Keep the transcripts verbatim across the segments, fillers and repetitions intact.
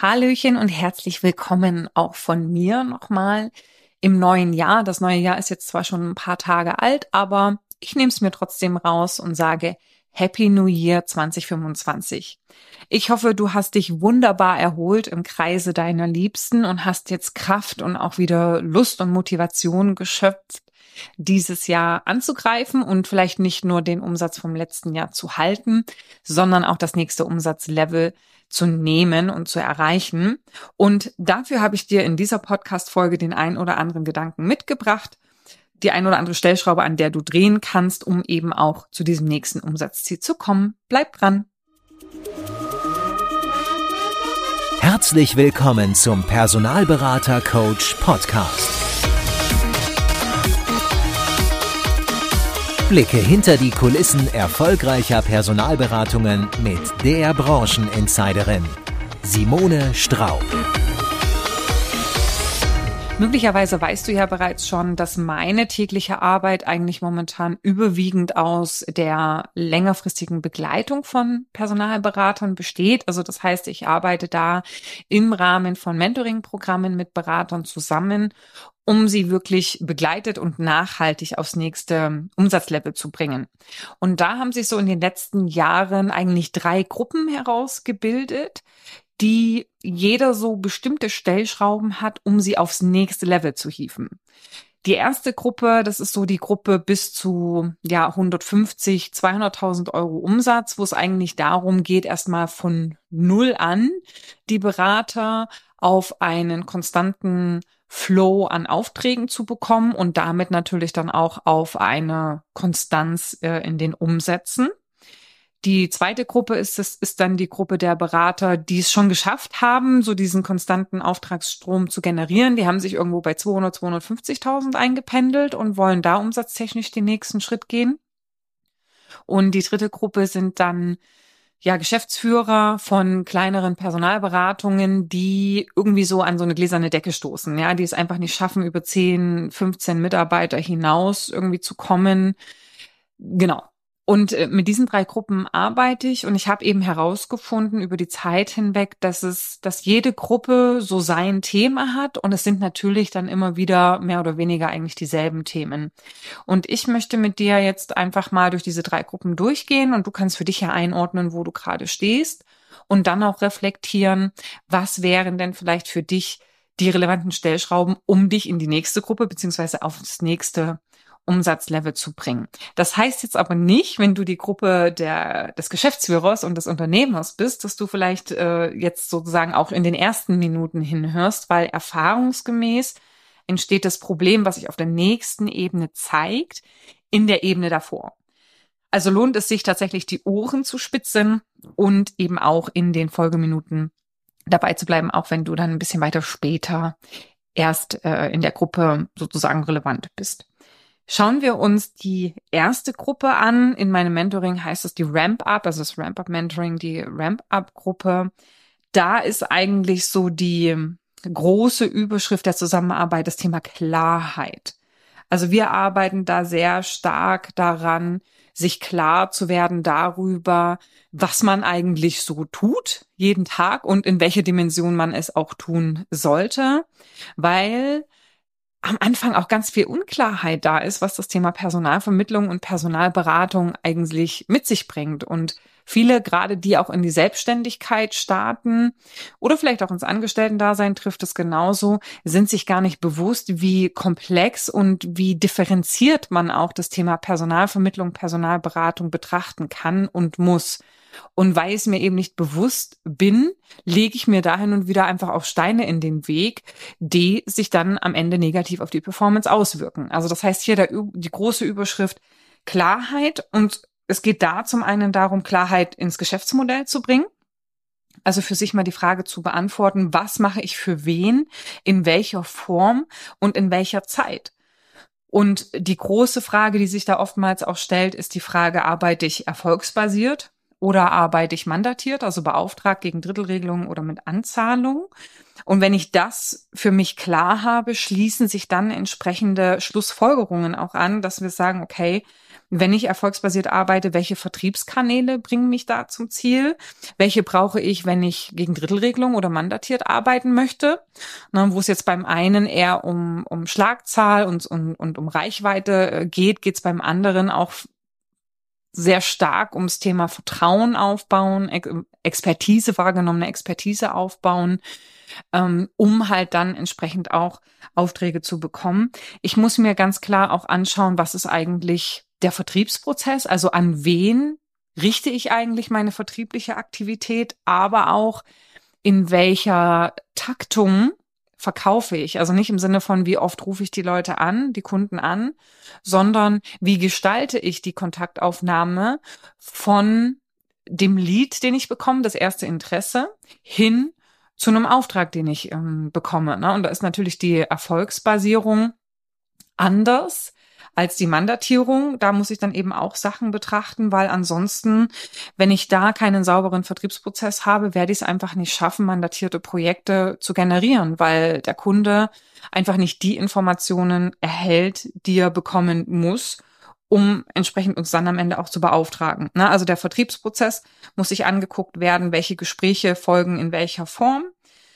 Hallöchen und herzlich willkommen auch von mir nochmal im neuen Jahr. Das neue Jahr ist jetzt zwar schon ein paar Tage alt, aber ich nehme es mir trotzdem raus und sage Happy New Year zwanzig fünfundzwanzig. Ich hoffe, du hast dich wunderbar erholt im Kreise deiner Liebsten und hast jetzt Kraft und auch wieder Lust und Motivation geschöpft, dieses Jahr anzugreifen und vielleicht nicht nur den Umsatz vom letzten Jahr zu halten, sondern auch das nächste Umsatzlevel zu nehmen und zu erreichen. Und dafür habe ich dir in dieser Podcast-Folge den ein oder anderen Gedanken mitgebracht, die ein oder andere Stellschraube, an der du drehen kannst, um eben auch zu diesem nächsten Umsatzziel zu kommen. Bleib dran! Herzlich willkommen zum Personalberater Coach Podcast. Blicke hinter die Kulissen erfolgreicher Personalberatungen mit der Brancheninsiderin Simone Straub. Möglicherweise weißt du ja bereits schon, dass meine tägliche Arbeit eigentlich momentan überwiegend aus der längerfristigen Begleitung von Personalberatern besteht. Also das heißt, ich arbeite da im Rahmen von Mentoring-Programmen mit Beratern zusammen, um sie wirklich begleitet und nachhaltig aufs nächste Umsatzlevel zu bringen. Und da haben sich so in den letzten Jahren eigentlich drei Gruppen herausgebildet, die jeder so bestimmte Stellschrauben hat, um sie aufs nächste Level zu hieven. Die erste Gruppe, das ist so die Gruppe bis zu ja hundertfünfzig, zweihunderttausend Euro Umsatz, wo es eigentlich darum geht, erstmal von Null an die Berater auf einen konstanten Flow an Aufträgen zu bekommen und damit natürlich dann auch auf eine Konstanz äh, in den Umsätzen. Die zweite Gruppe ist es ist dann die Gruppe der Berater, die es schon geschafft haben, so diesen konstanten Auftragsstrom zu generieren. Die haben sich irgendwo bei zweihundert, zweihundertfünfzigtausend eingependelt und wollen da umsatztechnisch den nächsten Schritt gehen. Und die dritte Gruppe sind dann ja Geschäftsführer von kleineren Personalberatungen, die irgendwie so an so eine gläserne Decke stoßen, ja, die es einfach nicht schaffen, über zehn, fünfzehn Mitarbeiter hinaus irgendwie zu kommen. Genau. Und mit diesen drei Gruppen arbeite ich und ich habe eben herausgefunden über die Zeit hinweg, dass es, dass jede Gruppe so sein Thema hat und es sind natürlich dann immer wieder mehr oder weniger eigentlich dieselben Themen. Und ich möchte mit dir jetzt einfach mal durch diese drei Gruppen durchgehen und du kannst für dich ja einordnen, wo du gerade stehst und dann auch reflektieren, was wären denn vielleicht für dich die relevanten Stellschrauben, um dich in die nächste Gruppe beziehungsweise auf das nächste Umsatzlevel zu bringen. Das heißt jetzt aber nicht, wenn du die Gruppe der des Geschäftsführers und des Unternehmers bist, dass du vielleicht äh, jetzt sozusagen auch in den ersten Minuten hinhörst, weil erfahrungsgemäß entsteht das Problem, was sich auf der nächsten Ebene zeigt, in der Ebene davor. Also lohnt es sich tatsächlich, die Ohren zu spitzen und eben auch in den Folgeminuten dabei zu bleiben, auch wenn du dann ein bisschen weiter später erst äh, in der Gruppe sozusagen relevant bist. Schauen wir uns die erste Gruppe an. In meinem Mentoring heißt es die Ramp-Up, also das Ramp-Up-Mentoring, die Ramp-Up-Gruppe. Da ist eigentlich so die große Überschrift der Zusammenarbeit das Thema Klarheit. Also wir arbeiten da sehr stark daran, sich klar zu werden darüber, was man eigentlich so tut, jeden Tag und in welche Dimension man es auch tun sollte, weil am Anfang auch ganz viel Unklarheit da ist, was das Thema Personalvermittlung und Personalberatung eigentlich mit sich bringt. Und viele, gerade die auch in die Selbstständigkeit starten oder vielleicht auch ins Angestellten-Dasein trifft es genauso, sind sich gar nicht bewusst, wie komplex und wie differenziert man auch das Thema Personalvermittlung, Personalberatung betrachten kann und muss. Und weil ich es mir eben nicht bewusst bin, lege ich mir da hin und wieder einfach auch Steine in den Weg, die sich dann am Ende negativ auf die Performance auswirken. Also das heißt hier der, die große Überschrift Klarheit. Und es geht da zum einen darum, Klarheit ins Geschäftsmodell zu bringen. Also für sich mal die Frage zu beantworten, was mache ich für wen, in welcher Form und in welcher Zeit. Und die große Frage, die sich da oftmals auch stellt, ist die Frage, arbeite ich erfolgsbasiert? Oder arbeite ich mandatiert, also beauftragt gegen Drittelregelungen oder mit Anzahlung? Und wenn ich das für mich klar habe, schließen sich dann entsprechende Schlussfolgerungen auch an, dass wir sagen, okay, wenn ich erfolgsbasiert arbeite, welche Vertriebskanäle bringen mich da zum Ziel? Welche brauche ich, wenn ich gegen Drittelregelung oder mandatiert arbeiten möchte? Na, wo es jetzt beim einen eher um, um Schlagzahl und, und, und um Reichweite geht, geht es beim anderen auch sehr stark ums Thema Vertrauen aufbauen, Expertise, wahrgenommene Expertise aufbauen, ähm, um halt dann entsprechend auch Aufträge zu bekommen. Ich muss mir ganz klar auch anschauen, was ist eigentlich der Vertriebsprozess, also an wen richte ich eigentlich meine vertriebliche Aktivität, aber auch in welcher Taktung verkaufe ich. Also nicht im Sinne von, wie oft rufe ich die Leute an, die Kunden an, sondern wie gestalte ich die Kontaktaufnahme von dem Lead, den ich bekomme, das erste Interesse, hin zu einem Auftrag, den ich ähm, bekomme. Ne? Und da ist natürlich die Erfolgsbasierung anders als die Mandatierung. Da muss ich dann eben auch Sachen betrachten, weil ansonsten, wenn ich da keinen sauberen Vertriebsprozess habe, werde ich es einfach nicht schaffen, mandatierte Projekte zu generieren, weil der Kunde einfach nicht die Informationen erhält, die er bekommen muss, um entsprechend uns dann am Ende auch zu beauftragen. Also der Vertriebsprozess muss sich angeguckt werden, welche Gespräche folgen in welcher Form.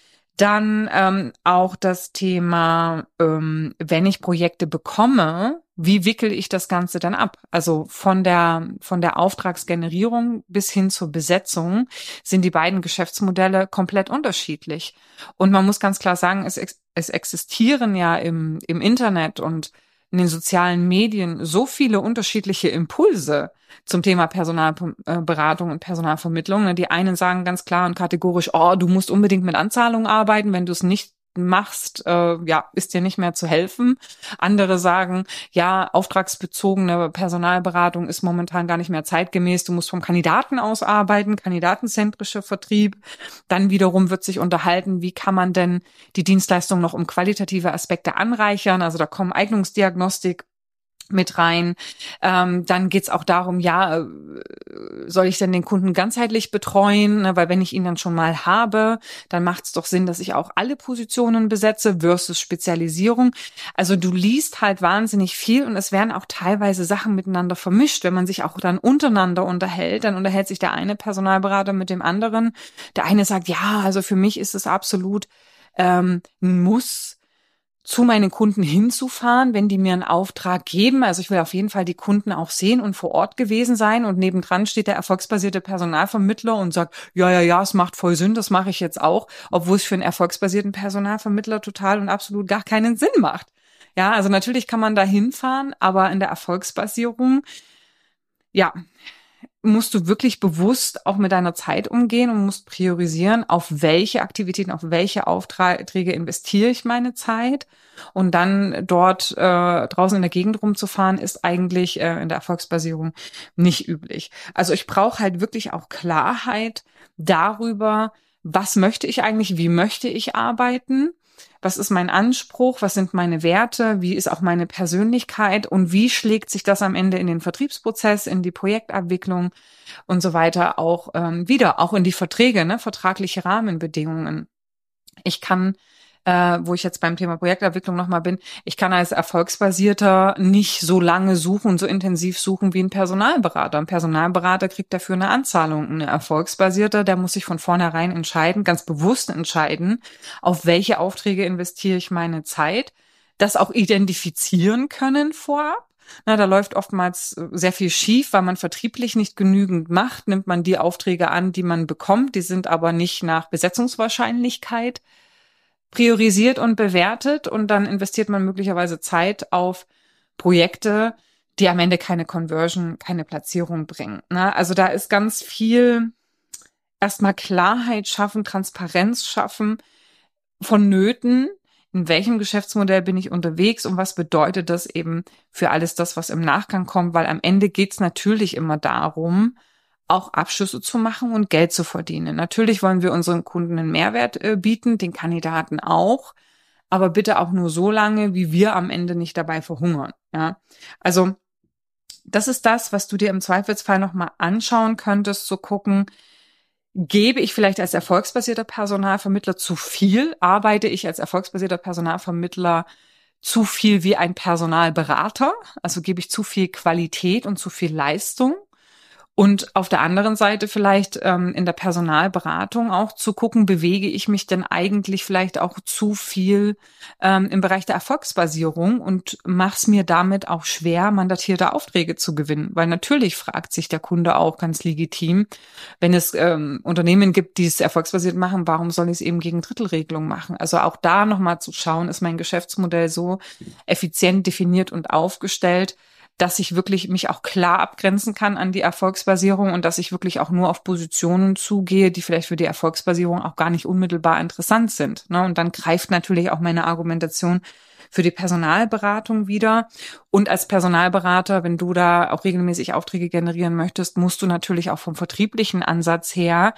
Dann ähm, auch das Thema, ähm, wenn ich Projekte bekomme, wie wickel ich das Ganze dann ab? Also von der von der Auftragsgenerierung bis hin zur Besetzung sind die beiden Geschäftsmodelle komplett unterschiedlich. Und man muss ganz klar sagen, es, es existieren ja im, im Internet und in den sozialen Medien so viele unterschiedliche Impulse zum Thema Personalberatung und Personalvermittlung. Die einen sagen ganz klar und kategorisch, oh, du musst unbedingt mit Anzahlungen arbeiten, wenn du es nicht machst, äh, ja, ist dir nicht mehr zu helfen. Andere sagen, ja, auftragsbezogene Personalberatung ist momentan gar nicht mehr zeitgemäß. Du musst vom Kandidaten aus arbeiten, kandidatenzentrischer Vertrieb. Dann wiederum wird sich unterhalten, wie kann man denn die Dienstleistung noch um qualitative Aspekte anreichern? Also da kommen Eignungsdiagnostik mit rein. Ähm, dann geht's auch darum, ja, soll ich denn den Kunden ganzheitlich betreuen? Ne? Weil wenn ich ihn dann schon mal habe, dann macht es doch Sinn, dass ich auch alle Positionen besetze versus Spezialisierung. Also du liest halt wahnsinnig viel und es werden auch teilweise Sachen miteinander vermischt. Wenn man sich auch dann untereinander unterhält, dann unterhält sich der eine Personalberater mit dem anderen. Der eine sagt, ja, also für mich ist es absolut ähm, ein Muss, zu meinen Kunden hinzufahren, wenn die mir einen Auftrag geben. Also ich will auf jeden Fall die Kunden auch sehen und vor Ort gewesen sein. Und nebendran steht der erfolgsbasierte Personalvermittler und sagt, ja, ja, ja, es macht voll Sinn, das mache ich jetzt auch, obwohl es für einen erfolgsbasierten Personalvermittler total und absolut gar keinen Sinn macht. Ja, also natürlich kann man da hinfahren, aber in der Erfolgsbasierung, ja, musst du wirklich bewusst auch mit deiner Zeit umgehen und musst priorisieren, auf welche Aktivitäten, auf welche Aufträge investiere ich meine Zeit. Und dann dort äh, draußen in der Gegend rumzufahren, ist eigentlich äh, in der Erfolgsbasierung nicht üblich. Also ich brauche halt wirklich auch Klarheit darüber, was möchte ich eigentlich, wie möchte ich arbeiten, was ist mein Anspruch, was sind meine Werte, wie ist auch meine Persönlichkeit und wie schlägt sich das am Ende in den Vertriebsprozess, in die Projektabwicklung und so weiter auch ähm, wieder, auch in die Verträge, ne, vertragliche Rahmenbedingungen. Ich kann, äh, wo ich jetzt beim Thema Projektabwicklung nochmal bin, ich kann als Erfolgsbasierter nicht so lange suchen und so intensiv suchen wie ein Personalberater. Ein Personalberater kriegt dafür eine Anzahlung. Ein Erfolgsbasierter, der muss sich von vornherein entscheiden, ganz bewusst entscheiden, auf welche Aufträge investiere ich meine Zeit, das auch identifizieren können vorab. Na, da läuft oftmals sehr viel schief, weil man vertrieblich nicht genügend macht. Nimmt man die Aufträge an, die man bekommt, die sind aber nicht nach Besetzungswahrscheinlichkeit priorisiert und bewertet und dann investiert man möglicherweise Zeit auf Projekte, die am Ende keine Conversion, keine Platzierung bringen. Na, also da ist ganz viel erstmal Klarheit schaffen, Transparenz schaffen vonnöten. In welchem Geschäftsmodell bin ich unterwegs und was bedeutet das eben für alles das, was im Nachgang kommt? Weil am Ende geht es natürlich immer darum, auch Abschlüsse zu machen und Geld zu verdienen. Natürlich wollen wir unseren Kunden einen Mehrwert äh, bieten, den Kandidaten auch, aber bitte auch nur so lange, wie wir am Ende nicht dabei verhungern. Ja, also das ist das, was du dir im Zweifelsfall nochmal anschauen könntest, zu gucken, gebe ich vielleicht als erfolgsbasierter Personalvermittler zu viel? Arbeite ich als erfolgsbasierter Personalvermittler zu viel wie ein Personalberater, also gebe ich zu viel Qualität und zu viel Leistung. Und auf der anderen Seite vielleicht ähm, in der Personalberatung auch zu gucken, bewege ich mich denn eigentlich vielleicht auch zu viel ähm, im Bereich der Erfolgsbasierung und mache es mir damit auch schwer, mandatierte Aufträge zu gewinnen. Weil natürlich fragt sich der Kunde auch ganz legitim, wenn es ähm, Unternehmen gibt, die es erfolgsbasiert machen, warum soll ich es eben gegen Drittelregelung machen? Also auch da nochmal zu schauen, ist mein Geschäftsmodell so effizient definiert und aufgestellt, dass ich wirklich mich auch klar abgrenzen kann an die Erfolgsbasierung und dass ich wirklich auch nur auf Positionen zugehe, die vielleicht für die Erfolgsbasierung auch gar nicht unmittelbar interessant sind. Ne? Und dann greift natürlich auch meine Argumentation für die Personalberatung wieder. Und als Personalberater, wenn du da auch regelmäßig Aufträge generieren möchtest, musst du natürlich auch vom vertrieblichen Ansatz her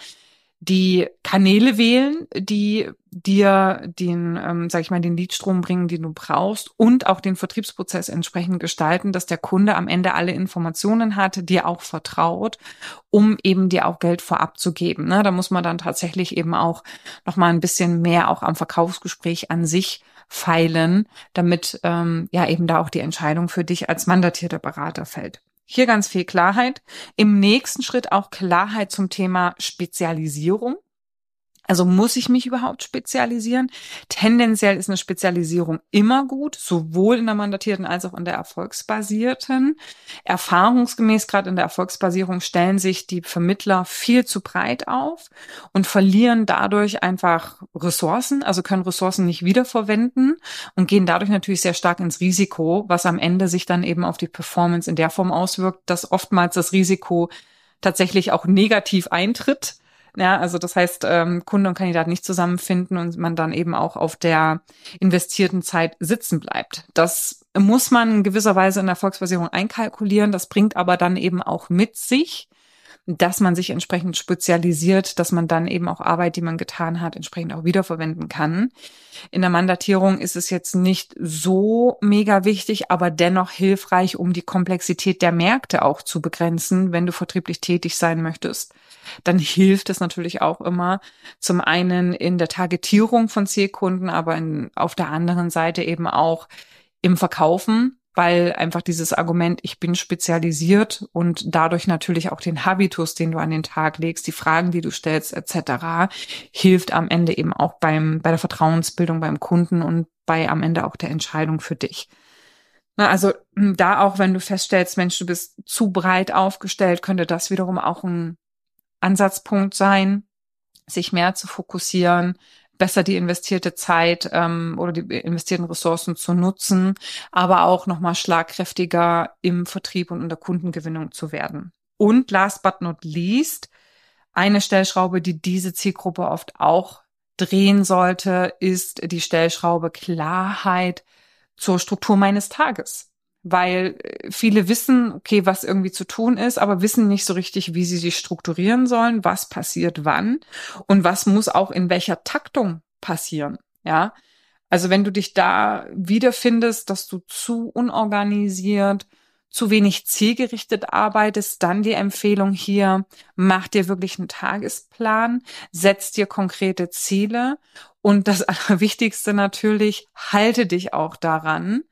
die Kanäle wählen, die dir den, ähm, sag ich mal, den Leadstrom bringen, den du brauchst und auch den Vertriebsprozess entsprechend gestalten, dass der Kunde am Ende alle Informationen hat, dir auch vertraut, um eben dir auch Geld vorab zu geben. Ne? Da muss man dann tatsächlich eben auch noch mal ein bisschen mehr auch am Verkaufsgespräch an sich feilen, damit ähm, ja eben da auch die Entscheidung für dich als mandatierter Berater fällt. Hier ganz viel Klarheit. Im nächsten Schritt auch Klarheit zum Thema Spezialisierung. Also muss ich mich überhaupt spezialisieren? Tendenziell ist eine Spezialisierung immer gut, sowohl in der mandatierten als auch in der erfolgsbasierten. Erfahrungsgemäß, gerade in der Erfolgsbasierung, stellen sich die Vermittler viel zu breit auf und verlieren dadurch einfach Ressourcen, also können Ressourcen nicht wiederverwenden und gehen dadurch natürlich sehr stark ins Risiko, was am Ende sich dann eben auf die Performance in der Form auswirkt, dass oftmals das Risiko tatsächlich auch negativ eintritt. Ja, also das heißt, ähm, Kunde und Kandidat nicht zusammenfinden und man dann eben auch auf der investierten Zeit sitzen bleibt. Das muss man in gewisser Weise in der Erfolgsbasierung einkalkulieren. Das bringt aber dann eben auch mit sich, dass man sich entsprechend spezialisiert, dass man dann eben auch Arbeit, die man getan hat, entsprechend auch wiederverwenden kann. In der Mandatierung ist es jetzt nicht so mega wichtig, aber dennoch hilfreich, um die Komplexität der Märkte auch zu begrenzen, wenn du vertrieblich tätig sein möchtest. Dann hilft es natürlich auch immer zum einen in der Targetierung von Zielkunden, aber in, auf der anderen Seite eben auch im Verkaufen, weil einfach dieses Argument, ich bin spezialisiert und dadurch natürlich auch den Habitus, den du an den Tag legst, die Fragen, die du stellst, et cetera, hilft am Ende eben auch beim bei der Vertrauensbildung beim Kunden und bei am Ende auch der Entscheidung für dich. Na, also da auch, wenn du feststellst, Mensch, du bist zu breit aufgestellt, könnte das wiederum auch ein Ansatzpunkt sein, sich mehr zu fokussieren, besser die investierte Zeit ähm, oder die investierten Ressourcen zu nutzen, aber auch nochmal schlagkräftiger im Vertrieb und in der Kundengewinnung zu werden. Und last but not least, eine Stellschraube, die diese Zielgruppe oft auch drehen sollte, ist die Stellschraube Klarheit zur Struktur meines Tages. Weil viele wissen, okay, was irgendwie zu tun ist, aber wissen nicht so richtig, wie sie sich strukturieren sollen, was passiert wann und was muss auch in welcher Taktung passieren, ja. Also wenn du dich da wiederfindest, dass du zu unorganisiert, zu wenig zielgerichtet arbeitest, dann die Empfehlung hier, mach dir wirklich einen Tagesplan, setz dir konkrete Ziele und das Allerwichtigste natürlich, halte dich auch daran,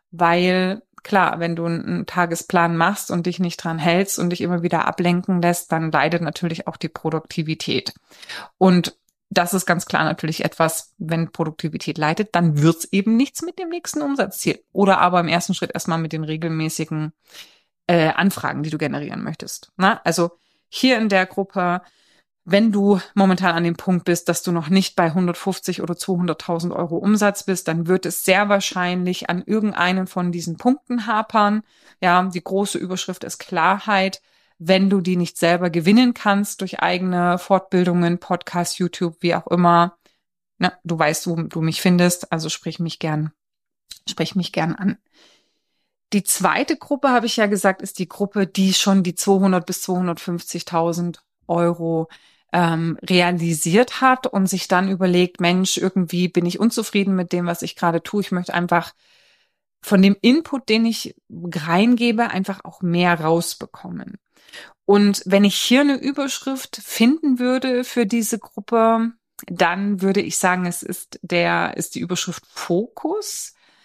weil klar, wenn du einen Tagesplan machst und dich nicht dran hältst und dich immer wieder ablenken lässt, dann leidet natürlich auch die Produktivität. Und das ist ganz klar natürlich etwas, wenn Produktivität leidet, dann wird's eben nichts mit dem nächsten Umsatzziel. Oder aber im ersten Schritt erstmal mit den regelmäßigen äh, Anfragen, die du generieren möchtest. Na, also hier in der Gruppe, wenn du momentan an dem Punkt bist, dass du noch nicht bei hundertfünfzig oder zweihunderttausend Euro Umsatz bist, dann wird es sehr wahrscheinlich an irgendeinen von diesen Punkten hapern. Ja, die große Überschrift ist Klarheit. Wenn du die nicht selber gewinnen kannst durch eigene Fortbildungen, Podcasts, YouTube, wie auch immer, na, du weißt, wo du mich findest, also sprich mich gern, sprich mich gern an. Die zweite Gruppe, habe ich ja gesagt, ist die Gruppe, die schon die zweihundert bis zweihundertfünfzigtausend Euro ähm, realisiert hat und sich dann überlegt, Mensch, irgendwie bin ich unzufrieden mit dem, was ich gerade tue. Ich möchte einfach von dem Input, den ich reingebe, einfach auch mehr rausbekommen. Und wenn ich hier eine Überschrift finden würde für diese Gruppe, dann würde ich sagen, es ist der, ist die Überschrift Fokus.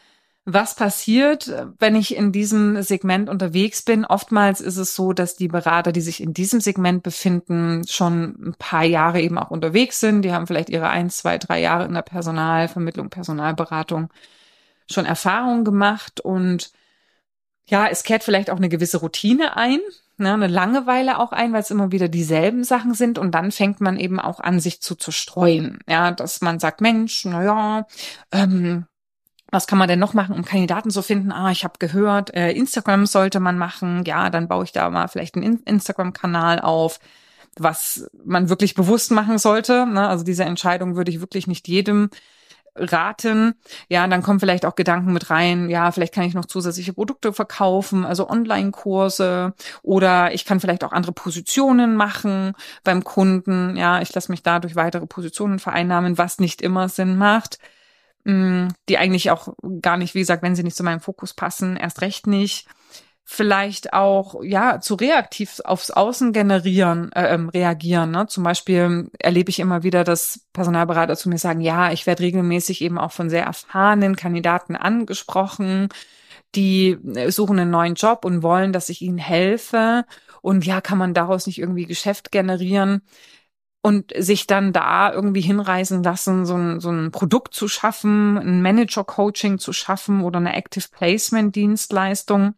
Was passiert, wenn ich in diesem Segment unterwegs bin? Oftmals ist es so, dass die Berater, die sich in diesem Segment befinden, schon ein paar Jahre eben auch unterwegs sind. Die haben vielleicht ihre ein, zwei, drei Jahre in der Personalvermittlung, Personalberatung schon Erfahrungen gemacht und ja, es kehrt vielleicht auch eine gewisse Routine ein, ne, eine Langeweile auch ein, weil es immer wieder dieselben Sachen sind und dann fängt man eben auch an, sich zu zerstreuen. Ja, dass man sagt, Mensch, na ja, ähm, was kann man denn noch machen, um Kandidaten zu finden? Ah, ich habe gehört, äh, Instagram sollte man machen. Ja, dann baue ich da mal vielleicht einen Instagram-Kanal auf, was man wirklich bewusst machen sollte. Ne? Also diese Entscheidung würde ich wirklich nicht jedem raten. Ja, dann kommen vielleicht auch Gedanken mit rein. Ja, vielleicht kann ich noch zusätzliche Produkte verkaufen, also Online-Kurse oder ich kann vielleicht auch andere Positionen machen beim Kunden. Ja, ich lasse mich dadurch weitere Positionen vereinnahmen, was nicht immer Sinn macht. Die eigentlich auch gar nicht, wie gesagt, wenn sie nicht zu meinem Fokus passen, erst recht nicht. Vielleicht auch, ja, zu reaktiv aufs Außen generieren, äh, reagieren. Ne? Zum Beispiel erlebe ich immer wieder, dass Personalberater zu mir sagen, ja, ich werde regelmäßig eben auch von sehr erfahrenen Kandidaten angesprochen, die suchen einen neuen Job und wollen, dass ich ihnen helfe. Und ja, kann man daraus nicht irgendwie Geschäft generieren? Und sich dann da irgendwie hinreißen lassen, so ein, so ein Produkt zu schaffen, ein Manager-Coaching zu schaffen oder eine Active-Placement-Dienstleistung.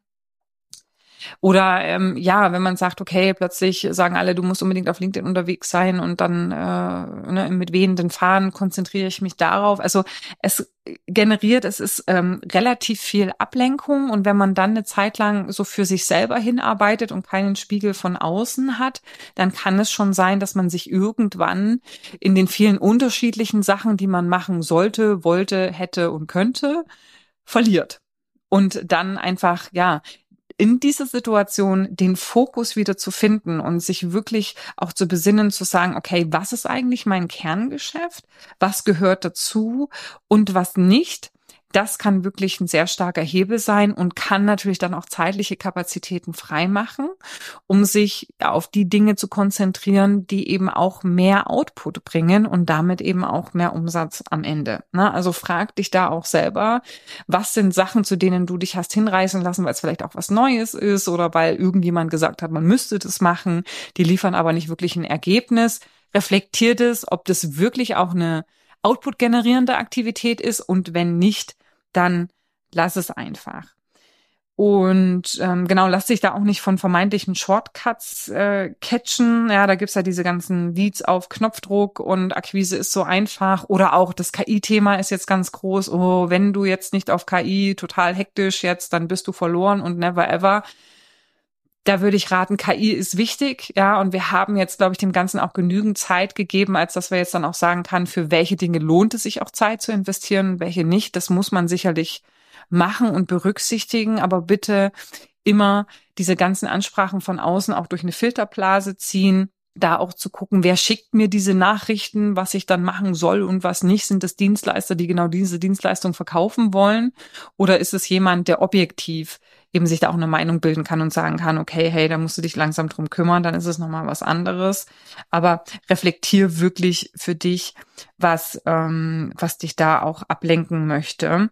Oder ähm, ja, wenn man sagt, okay, plötzlich sagen alle, du musst unbedingt auf LinkedIn unterwegs sein und dann äh, ne, mit wehenden Fahnen konzentriere ich mich darauf. Also es generiert, es ist ähm, relativ viel Ablenkung und wenn man dann eine Zeit lang so für sich selber hinarbeitet und keinen Spiegel von außen hat, dann kann es schon sein, dass man sich irgendwann in den vielen unterschiedlichen Sachen, die man machen sollte, wollte, hätte und könnte, verliert. Und dann einfach, ja, in dieser Situation den Fokus wieder zu finden und sich wirklich auch zu besinnen, zu sagen, okay, was ist eigentlich mein Kerngeschäft? Was gehört dazu und was nicht? Das kann wirklich ein sehr starker Hebel sein und kann natürlich dann auch zeitliche Kapazitäten freimachen, um sich auf die Dinge zu konzentrieren, die eben auch mehr Output bringen und damit eben auch mehr Umsatz am Ende. Also frag dich da auch selber, was sind Sachen, zu denen du dich hast hinreißen lassen, weil es vielleicht auch was Neues ist oder weil irgendjemand gesagt hat, man müsste das machen, die liefern aber nicht wirklich ein Ergebnis. Reflektiert es, ob das wirklich auch eine Output-generierende Aktivität ist und wenn nicht, dann lass es einfach. Und ähm, genau, lass dich da auch nicht von vermeintlichen Shortcuts äh, catchen. Ja, da gibt's ja diese ganzen Leads auf Knopfdruck und Akquise ist so einfach. Oder auch das K I-Thema ist jetzt ganz groß. Oh, wenn du jetzt nicht auf K I total hektisch jetzt, dann bist du verloren und never ever. Da würde ich raten, K I ist wichtig, ja, und wir haben jetzt, glaube ich, dem Ganzen auch genügend Zeit gegeben, als dass wir jetzt dann auch sagen kann, für welche Dinge lohnt es sich auch Zeit zu investieren, welche nicht. Das muss man sicherlich machen und berücksichtigen, aber bitte immer diese ganzen Ansprachen von außen auch durch eine Filterblase ziehen, da auch zu gucken, wer schickt mir diese Nachrichten, was ich dann machen soll und was nicht. Sind das Dienstleister, die genau diese Dienstleistung verkaufen wollen? Oder ist es jemand, der objektiv eben sich da auch eine Meinung bilden kann und sagen kann, okay, hey, da musst du dich langsam drum kümmern, dann ist es nochmal was anderes. Aber reflektier wirklich für dich, was, ähm, was dich da auch ablenken möchte.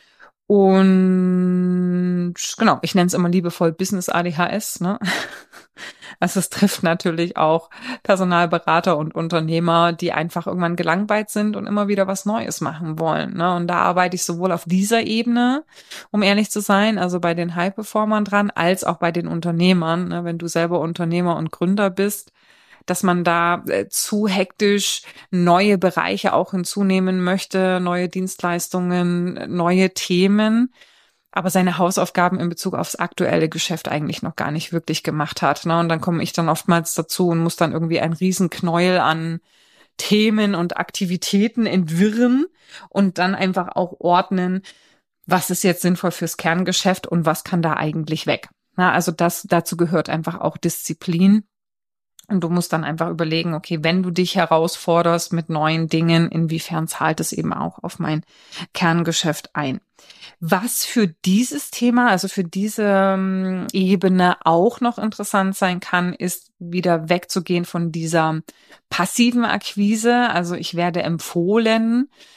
Und genau, ich nenne es immer liebevoll Business A D H S, ne? Also es trifft natürlich auch Personalberater und Unternehmer, die einfach irgendwann gelangweilt sind und immer wieder was Neues machen wollen, ne? Und da arbeite ich sowohl auf dieser Ebene, um ehrlich zu sein, also bei den High-Performern dran, als auch bei den Unternehmern, ne? Wenn du selber Unternehmer und Gründer bist, dass man da äh, zu hektisch neue Bereiche auch hinzunehmen möchte, neue Dienstleistungen, neue Themen, aber seine Hausaufgaben in Bezug aufs aktuelle Geschäft eigentlich noch gar nicht wirklich gemacht hat. Ne? Und dann komme ich dann oftmals dazu und muss dann irgendwie ein Riesenknäuel an Themen und Aktivitäten entwirren und dann einfach auch ordnen, was ist jetzt sinnvoll fürs Kerngeschäft und was kann da eigentlich weg. Na, also das, dazu gehört einfach auch Disziplin. Und du musst dann einfach überlegen, okay, wenn du dich herausforderst mit neuen Dingen, inwiefern zahlt es eben auch auf mein Kerngeschäft ein? Was für dieses Thema, also für diese ähm, Ebene auch noch interessant sein kann, ist wieder wegzugehen von dieser passiven Akquise. Also ich werde empfohlen,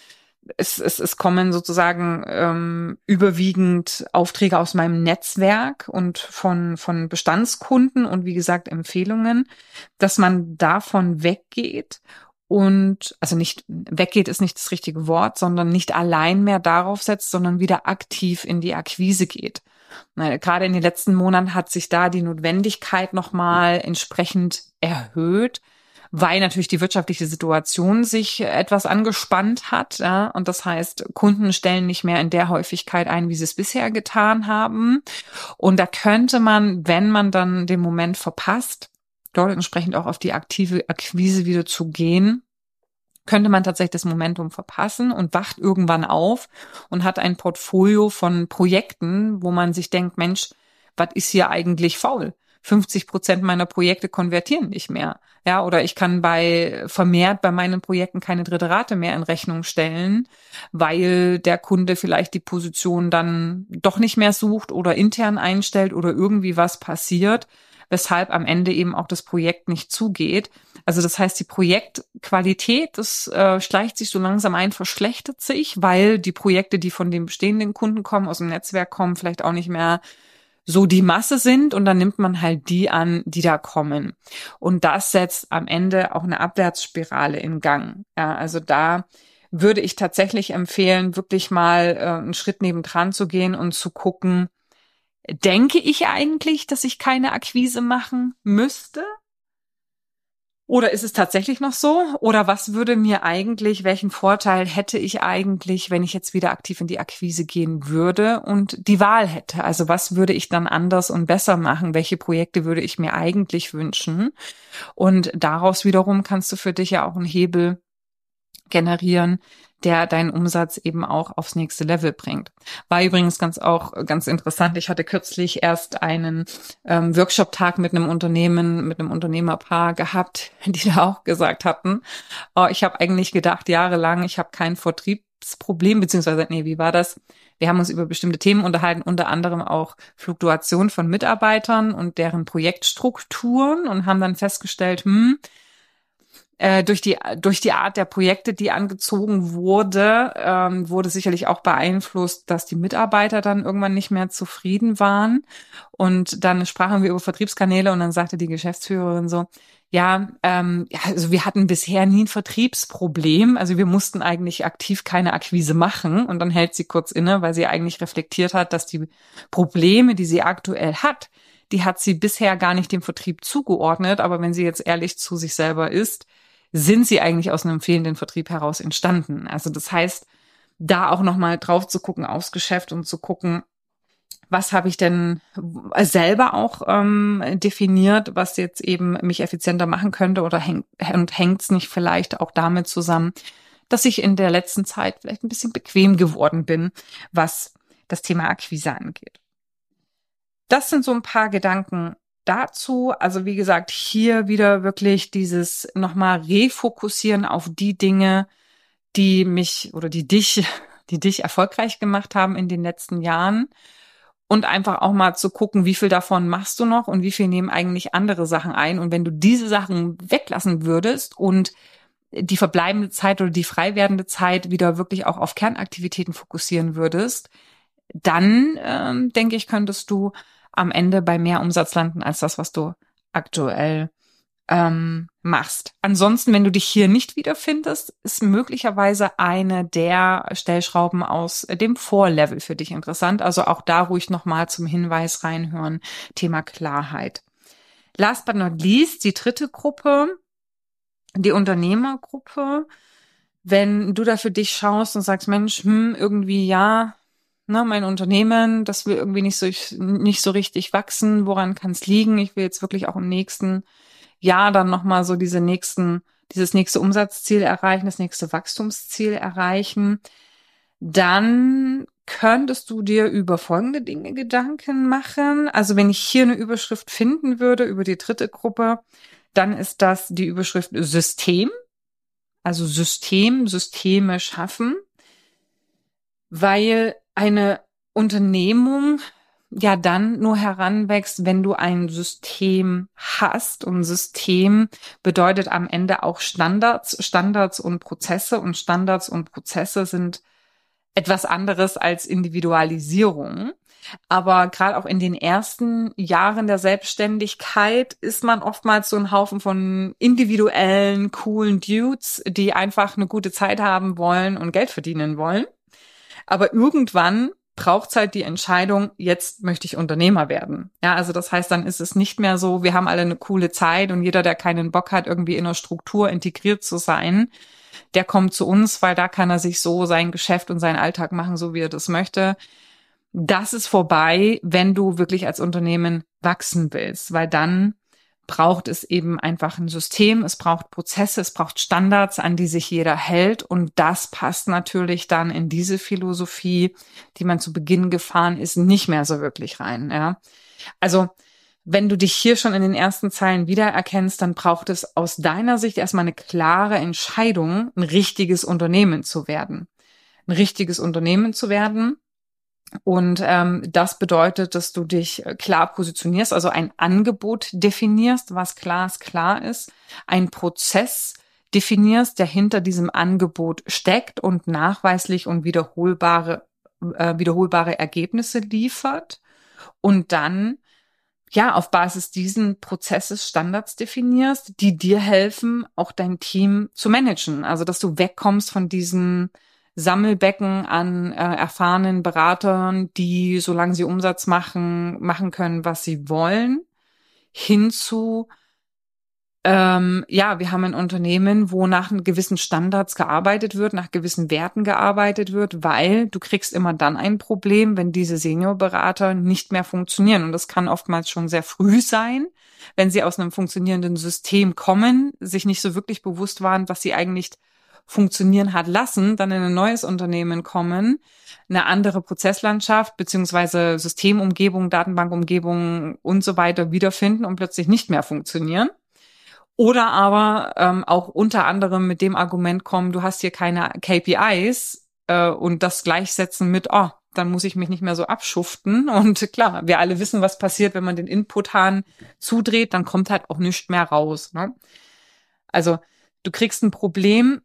es, es, es kommen sozusagen ähm, überwiegend Aufträge aus meinem Netzwerk und von, von Bestandskunden und wie gesagt Empfehlungen, dass man davon weggeht und, also nicht, weggeht ist nicht das richtige Wort, sondern nicht allein mehr darauf setzt, sondern wieder aktiv in die Akquise geht. Na, gerade in den letzten Monaten hat sich da die Notwendigkeit nochmal entsprechend erhöht, weil natürlich die wirtschaftliche Situation sich etwas angespannt hat. Ja, und das heißt, Kunden stellen nicht mehr in der Häufigkeit ein, wie sie es bisher getan haben. Und da könnte man, wenn man dann den Moment verpasst, dort entsprechend auch auf die aktive Akquise wieder zu gehen, könnte man tatsächlich das Momentum verpassen und wacht irgendwann auf und hat ein Portfolio von Projekten, wo man sich denkt, Mensch, was ist hier eigentlich faul? fünfzig Prozent meiner Projekte konvertieren nicht mehr. Ja, oder ich kann bei vermehrt bei meinen Projekten keine dritte Rate mehr in Rechnung stellen, weil der Kunde vielleicht die Position dann doch nicht mehr sucht oder intern einstellt oder irgendwie was passiert, weshalb am Ende eben auch das Projekt nicht zugeht. Also das heißt, die Projektqualität, das äh, schleicht sich so langsam ein, verschlechtert sich, weil die Projekte, die von den bestehenden Kunden kommen, aus dem Netzwerk kommen, vielleicht auch nicht mehr so die Masse sind und dann nimmt man halt die an, die da kommen. Und das setzt am Ende auch eine Abwärtsspirale in Gang. Ja, also da würde ich tatsächlich empfehlen, wirklich mal äh, einen Schritt nebendran zu gehen und zu gucken, denke ich eigentlich, dass ich keine Akquise machen müsste? Oder ist es tatsächlich noch so? Oder was würde mir eigentlich, welchen Vorteil hätte ich eigentlich, wenn ich jetzt wieder aktiv in die Akquise gehen würde und die Wahl hätte? Also was würde ich dann anders und besser machen? Welche Projekte würde ich mir eigentlich wünschen? Und daraus wiederum kannst du für dich ja auch einen Hebel generieren, der deinen Umsatz eben auch aufs nächste Level bringt. War übrigens ganz auch ganz interessant. Ich hatte kürzlich erst einen ähm, Workshop-Tag mit einem Unternehmen, mit einem Unternehmerpaar gehabt, die da auch gesagt hatten, oh, ich habe eigentlich gedacht, jahrelang, ich habe kein Vertriebsproblem, beziehungsweise, nee, wie war das? Wir haben uns über bestimmte Themen unterhalten, unter anderem auch Fluktuation von Mitarbeitern und deren Projektstrukturen und haben dann festgestellt, hm, Äh, durch die durch die Art der Projekte, die angezogen wurde, ähm, wurde sicherlich auch beeinflusst, dass die Mitarbeiter dann irgendwann nicht mehr zufrieden waren. Und dann sprachen wir über Vertriebskanäle und dann sagte die Geschäftsführerin so, ja, ähm, ja, also wir hatten bisher nie ein Vertriebsproblem, also wir mussten eigentlich aktiv keine Akquise machen. Und dann hält sie kurz inne, weil sie eigentlich reflektiert hat, dass die Probleme, die sie aktuell hat, die hat sie bisher gar nicht dem Vertrieb zugeordnet. Aber wenn sie jetzt ehrlich zu sich selber ist, sind sie eigentlich aus einem fehlenden Vertrieb heraus entstanden. Also das heißt, da auch nochmal drauf zu gucken aufs Geschäft und zu gucken, was habe ich denn selber auch ähm, definiert, was jetzt eben mich effizienter machen könnte oder hängt und hängt's nicht vielleicht auch damit zusammen, dass ich in der letzten Zeit vielleicht ein bisschen bequem geworden bin, was das Thema Akquise angeht. Das sind so ein paar Gedanken dazu. Also wie gesagt, hier wieder wirklich dieses nochmal refokussieren auf die Dinge, die mich oder die dich, die dich erfolgreich gemacht haben in den letzten Jahren. Und einfach auch mal zu gucken, wie viel davon machst du noch und wie viel nehmen eigentlich andere Sachen ein. Und wenn du diese Sachen weglassen würdest und die verbleibende Zeit oder die frei werdende Zeit wieder wirklich auch auf Kernaktivitäten fokussieren würdest, dann ähm, denke ich, könntest du am Ende bei mehr Umsatz landen als das, was du aktuell ähm, machst. Ansonsten, wenn du dich hier nicht wiederfindest, ist möglicherweise eine der Stellschrauben aus dem Vorlevel für dich interessant. Also auch da ruhig nochmal zum Hinweis reinhören, Thema Klarheit. Last but not least, die dritte Gruppe, die Unternehmergruppe. Wenn du da für dich schaust und sagst, Mensch, hm, irgendwie ja, ne, mein Unternehmen, das will irgendwie nicht so, nicht so richtig wachsen. Woran kann es liegen? Ich will jetzt wirklich auch im nächsten Jahr dann nochmal so diese nächsten, dieses nächste Umsatzziel erreichen, das nächste Wachstumsziel erreichen. Dann könntest du dir über folgende Dinge Gedanken machen. Also wenn ich hier eine Überschrift finden würde über die dritte Gruppe, dann ist das die Überschrift System. Also System, Systeme schaffen, weil eine Unternehmung ja dann nur heranwächst, wenn du ein System hast. Und System bedeutet am Ende auch Standards, Standards und Prozesse. Und Standards und Prozesse sind etwas anderes als Individualisierung. Aber gerade auch in den ersten Jahren der Selbstständigkeit ist man oftmals so ein Haufen von individuellen, coolen Dudes, die einfach eine gute Zeit haben wollen und Geld verdienen wollen. Aber irgendwann braucht's halt die Entscheidung, jetzt möchte ich Unternehmer werden. Ja, also das heißt, dann ist es nicht mehr so, wir haben alle eine coole Zeit und jeder, der keinen Bock hat, irgendwie in einer Struktur integriert zu sein, der kommt zu uns, weil da kann er sich so sein Geschäft und seinen Alltag machen, so wie er das möchte. Das ist vorbei, wenn du wirklich als Unternehmen wachsen willst, weil dann braucht es eben einfach ein System, es braucht Prozesse, es braucht Standards, an die sich jeder hält. Und das passt natürlich dann in diese Philosophie, die man zu Beginn gefahren ist, nicht mehr so wirklich rein. Ja, also wenn du dich hier schon in den ersten Zeilen wiedererkennst, dann braucht es aus deiner Sicht erstmal eine klare Entscheidung, ein richtiges Unternehmen zu werden. Ein richtiges Unternehmen zu werden. Und ähm, das bedeutet, dass du dich klar positionierst, also ein Angebot definierst, was glasklar ist, einen Prozess definierst, der hinter diesem Angebot steckt und nachweislich und wiederholbare äh, wiederholbare Ergebnisse liefert und dann ja auf Basis diesen Prozesses Standards definierst, die dir helfen, auch dein Team zu managen, also dass du wegkommst von diesen Sammelbecken an äh, erfahrenen Beratern, die, solange sie Umsatz machen, machen können, was sie wollen, hinzu, ähm, ja, wir haben ein Unternehmen, wo nach gewissen Standards gearbeitet wird, nach gewissen Werten gearbeitet wird, weil du kriegst immer dann ein Problem, wenn diese Seniorberater nicht mehr funktionieren. Und das kann oftmals schon sehr früh sein, wenn sie aus einem funktionierenden System kommen, sich nicht so wirklich bewusst waren, was sie eigentlich funktionieren hat lassen, dann in ein neues Unternehmen kommen, eine andere Prozesslandschaft beziehungsweise Systemumgebung, Datenbankumgebung und so weiter wiederfinden und plötzlich nicht mehr funktionieren. Oder aber ähm, auch unter anderem mit dem Argument kommen, du hast hier keine K P Is äh, und das gleichsetzen mit, oh, dann muss ich mich nicht mehr so abschuften. Und klar, wir alle wissen, was passiert, wenn man den Inputhahn zudreht, dann kommt halt auch nichts mehr raus. Ne? Also du kriegst ein Problem,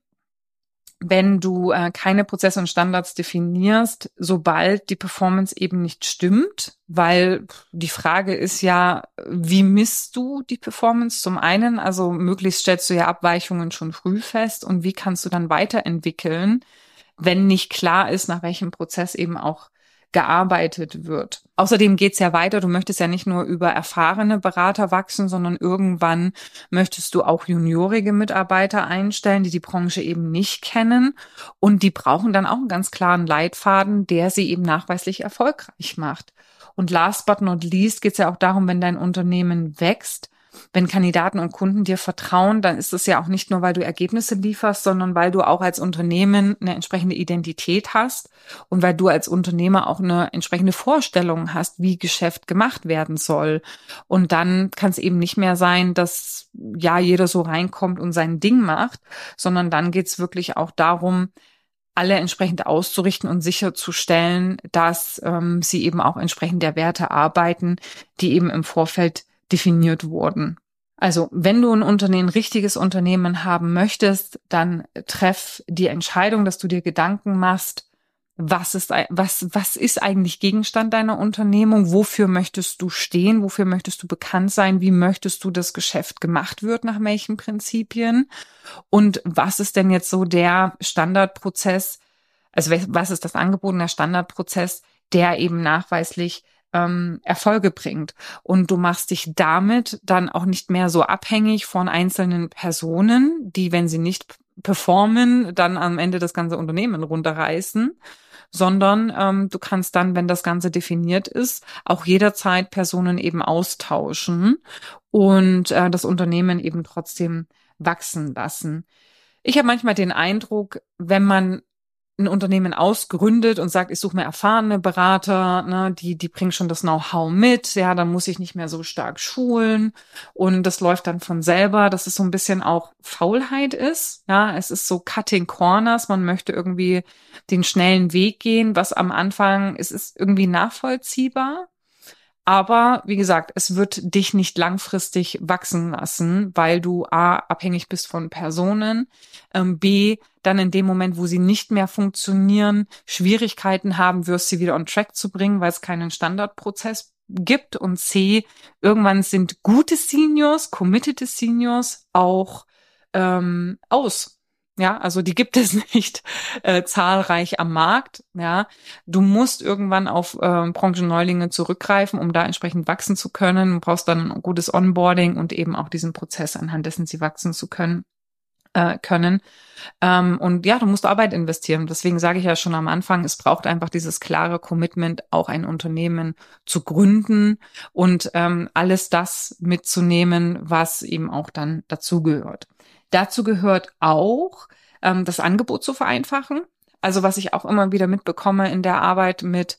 wenn du äh, keine Prozesse und Standards definierst, sobald die Performance eben nicht stimmt, weil die Frage ist ja, wie misst du die Performance zum einen? Also möglichst stellst du ja Abweichungen schon früh fest und wie kannst du dann weiterentwickeln, wenn nicht klar ist, nach welchem Prozess eben auch gearbeitet wird. Außerdem geht's ja weiter. Du möchtest ja nicht nur über erfahrene Berater wachsen, sondern irgendwann möchtest du auch juniorige Mitarbeiter einstellen, die die Branche eben nicht kennen. Und die brauchen dann auch einen ganz klaren Leitfaden, der sie eben nachweislich erfolgreich macht. Und last but not least geht's ja auch darum, wenn dein Unternehmen wächst, wenn Kandidaten und Kunden dir vertrauen, dann ist es ja auch nicht nur, weil du Ergebnisse lieferst, sondern weil du auch als Unternehmen eine entsprechende Identität hast und weil du als Unternehmer auch eine entsprechende Vorstellung hast, wie Geschäft gemacht werden soll. Und dann kann es eben nicht mehr sein, dass ja jeder so reinkommt und sein Ding macht, sondern dann geht es wirklich auch darum, alle entsprechend auszurichten und sicherzustellen, dass ähm, sie eben auch entsprechend der Werte arbeiten, die eben im Vorfeld definiert wurden. Also wenn du ein Unternehmen, ein richtiges Unternehmen haben möchtest, dann treff die Entscheidung, dass du dir Gedanken machst, was ist, was, was ist eigentlich Gegenstand deiner Unternehmung? Wofür möchtest du stehen? Wofür möchtest du bekannt sein? Wie möchtest du, dass Geschäft gemacht wird? Nach welchen Prinzipien? Und was ist denn jetzt so der Standardprozess? Also was ist das Angebot, der Standardprozess, der eben nachweislich ähm, Erfolge bringt? Und du machst dich damit dann auch nicht mehr so abhängig von einzelnen Personen, die, wenn sie nicht performen, dann am Ende das ganze Unternehmen runterreißen, sondern ähm, du kannst dann, wenn das Ganze definiert ist, auch jederzeit Personen eben austauschen und äh, das Unternehmen eben trotzdem wachsen lassen. Ich habe manchmal den Eindruck, wenn man ein Unternehmen ausgründet und sagt, ich suche mir erfahrene Berater, ne, die die bringen schon das Know-how mit, ja, dann muss ich nicht mehr so stark schulen und das läuft dann von selber, dass es so ein bisschen auch Faulheit ist, ja, es ist so Cutting Corners, man möchte irgendwie den schnellen Weg gehen, was am Anfang, es ist irgendwie nachvollziehbar, Aber wie gesagt, es wird dich nicht langfristig wachsen lassen, weil du A, abhängig bist von Personen, ähm, B, dann in dem Moment, wo sie nicht mehr funktionieren, Schwierigkeiten haben wirst, sie wieder on track zu bringen, weil es keinen Standardprozess gibt, und C, irgendwann sind gute Seniors, committed Seniors auch ähm, aus. Ja, also die gibt es nicht äh, zahlreich am Markt. Ja, du musst irgendwann auf äh, Branchenneulinge zurückgreifen, um da entsprechend wachsen zu können. Du brauchst dann ein gutes Onboarding und eben auch diesen Prozess, anhand dessen sie wachsen zu können. Äh, können. Ähm, und ja, du musst Arbeit investieren. Deswegen sage ich ja schon am Anfang, es braucht einfach dieses klare Commitment, auch ein Unternehmen zu gründen und ähm, alles das mitzunehmen, was eben auch dann dazugehört. Dazu gehört auch, ähm, das Angebot zu vereinfachen. Also was ich auch immer wieder mitbekomme in der Arbeit mit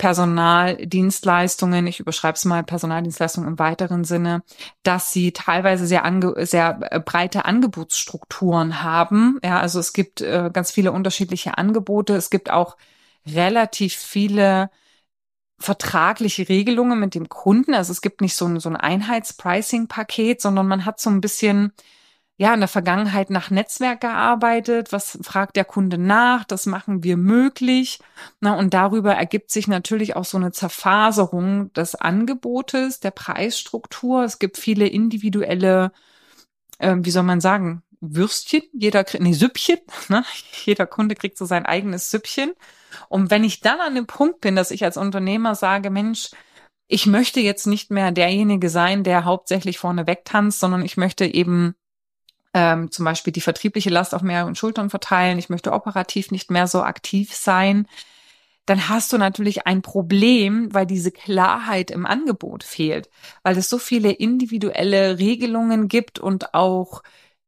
Personaldienstleistungen, ich überschreibe es mal Personaldienstleistungen im weiteren Sinne, dass sie teilweise sehr ange sehr breite Angebotsstrukturen haben. Ja, also es gibt äh, ganz viele unterschiedliche Angebote. Es gibt auch relativ viele vertragliche Regelungen mit dem Kunden. Also es gibt nicht so ein, so ein Einheitspricing-Paket, sondern man hat so ein bisschen ja in der Vergangenheit nach Netzwerk gearbeitet. Was fragt der Kunde nach? Das machen wir möglich. Na, und darüber ergibt sich natürlich auch so eine Zerfaserung des Angebotes, der Preisstruktur. Es gibt viele individuelle, äh, wie soll man sagen, Würstchen. Jeder kriegt, nee, Süppchen. Ne? Jeder Kunde kriegt so sein eigenes Süppchen. Und wenn ich dann an dem Punkt bin, dass ich als Unternehmer sage, Mensch, ich möchte jetzt nicht mehr derjenige sein, der hauptsächlich vorne wegtanzt, sondern ich möchte eben Ähm, zum Beispiel die vertriebliche Last auf mehreren Schultern verteilen, ich möchte operativ nicht mehr so aktiv sein, dann hast du natürlich ein Problem, weil diese Klarheit im Angebot fehlt, weil es so viele individuelle Regelungen gibt und auch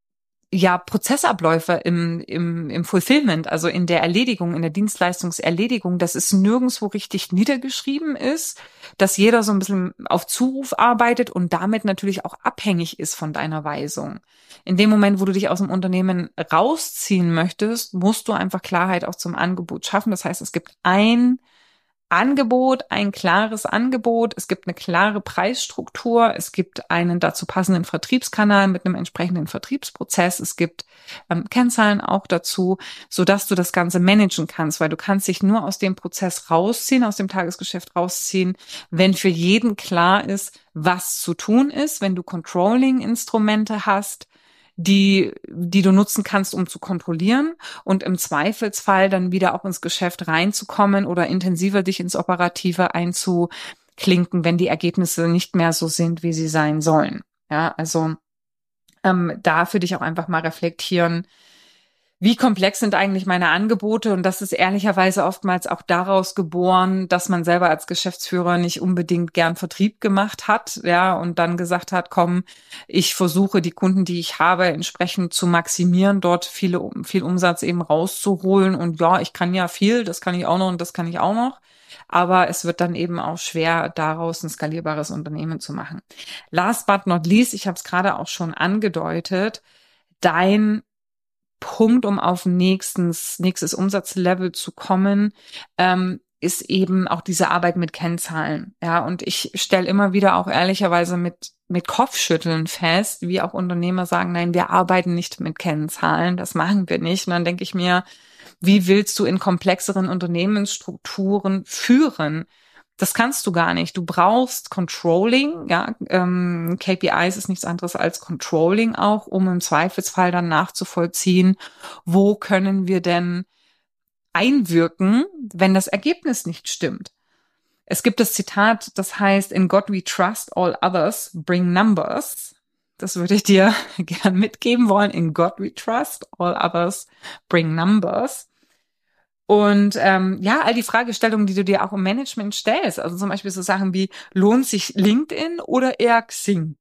ja Prozessabläufe im, im, im Fulfillment, also in der Erledigung, in der Dienstleistungserledigung, dass es nirgendwo richtig niedergeschrieben ist, dass jeder so ein bisschen auf Zuruf arbeitet und damit natürlich auch abhängig ist von deiner Weisung. In dem Moment, wo du dich aus dem Unternehmen rausziehen möchtest, musst du einfach Klarheit auch zum Angebot schaffen. Das heißt, es gibt ein Angebot, ein klares Angebot, es gibt eine klare Preisstruktur, es gibt einen dazu passenden Vertriebskanal mit einem entsprechenden Vertriebsprozess, es gibt ähm, Kennzahlen auch dazu, sodass du das Ganze managen kannst, weil du kannst dich nur aus dem Prozess rausziehen, aus dem Tagesgeschäft rausziehen, wenn für jeden klar ist, was zu tun ist, wenn du Controlling-Instrumente hast, die, die du nutzen kannst, um zu kontrollieren und im Zweifelsfall dann wieder auch ins Geschäft reinzukommen oder intensiver dich ins Operative einzuklinken, wenn die Ergebnisse nicht mehr so sind, wie sie sein sollen. Ja, also ähm, da für dich auch einfach mal reflektieren, wie komplex sind eigentlich meine Angebote? Und das ist ehrlicherweise oftmals auch daraus geboren, dass man selber als Geschäftsführer nicht unbedingt gern Vertrieb gemacht hat, ja, und dann gesagt hat, komm, ich versuche die Kunden, die ich habe, entsprechend zu maximieren, dort viele, viel Umsatz eben rauszuholen. Und ja, ich kann ja viel, das kann ich auch noch und das kann ich auch noch. Aber es wird dann eben auch schwer, daraus ein skalierbares Unternehmen zu machen. Last but not least, ich habe es gerade auch schon angedeutet, dein Punkt, um auf nächstes, nächstes Umsatzlevel zu kommen, ähm, ist eben auch diese Arbeit mit Kennzahlen. Ja, und ich stelle immer wieder auch ehrlicherweise mit, mit Kopfschütteln fest, wie auch Unternehmer sagen, nein, wir arbeiten nicht mit Kennzahlen, das machen wir nicht. Und dann denke ich mir, wie willst du in komplexeren Unternehmensstrukturen führen? Das kannst du gar nicht. Du brauchst Controlling, ja, ähm, K P Is ist nichts anderes als Controlling auch, um im Zweifelsfall dann nachzuvollziehen, wo können wir denn einwirken, wenn das Ergebnis nicht stimmt. Es gibt das Zitat, das heißt, in God we trust, all others bring numbers. Das würde ich dir gern mitgeben wollen. In God we trust, all others bring numbers. Und ähm, ja, all die Fragestellungen, die du dir auch im Management stellst, also zum Beispiel so Sachen wie, lohnt sich LinkedIn oder eher Xing?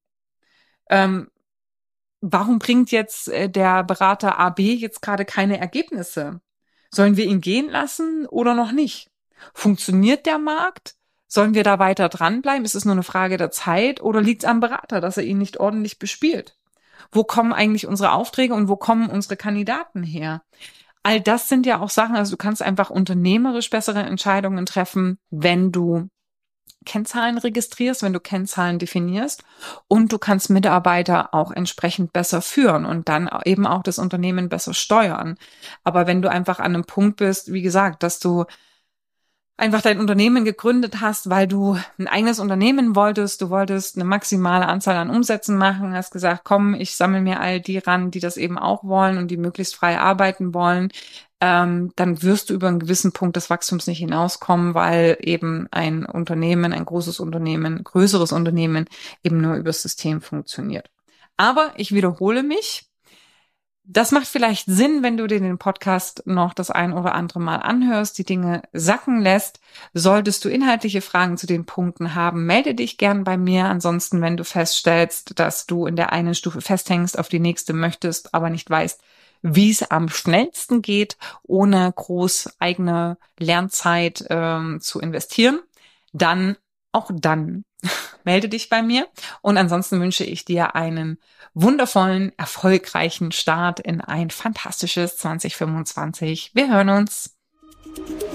Ähm, warum bringt jetzt äh, der Berater A B jetzt gerade keine Ergebnisse? Sollen wir ihn gehen lassen oder noch nicht? Funktioniert der Markt? Sollen wir da weiter dranbleiben? Ist es nur eine Frage der Zeit oder liegt es am Berater, dass er ihn nicht ordentlich bespielt? Wo kommen eigentlich unsere Aufträge und wo kommen unsere Kandidaten her? All das sind ja auch Sachen, also du kannst einfach unternehmerisch bessere Entscheidungen treffen, wenn du Kennzahlen registrierst, wenn du Kennzahlen definierst, und du kannst Mitarbeiter auch entsprechend besser führen und dann eben auch das Unternehmen besser steuern. Aber wenn du einfach an einem Punkt bist, wie gesagt, dass du einfach dein Unternehmen gegründet hast, weil du ein eigenes Unternehmen wolltest, du wolltest eine maximale Anzahl an Umsätzen machen, hast gesagt, komm, ich sammle mir all die ran, die das eben auch wollen und die möglichst frei arbeiten wollen, ähm, dann wirst du über einen gewissen Punkt des Wachstums nicht hinauskommen, weil eben ein Unternehmen, ein großes Unternehmen, größeres Unternehmen eben nur übers System funktioniert. Aber ich wiederhole mich. Das macht vielleicht Sinn, wenn du dir den Podcast noch das ein oder andere Mal anhörst, die Dinge sacken lässt. Solltest du inhaltliche Fragen zu den Punkten haben, melde dich gern bei mir. Ansonsten, wenn du feststellst, dass du in der einen Stufe festhängst, auf die nächste möchtest, aber nicht weißt, wie es am schnellsten geht, ohne groß eigene Lernzeit ähm, zu investieren, dann auch dann melde dich bei mir. Und ansonsten wünsche ich dir einen wundervollen, erfolgreichen Start in ein fantastisches zwanzig fünfundzwanzig. Wir hören uns.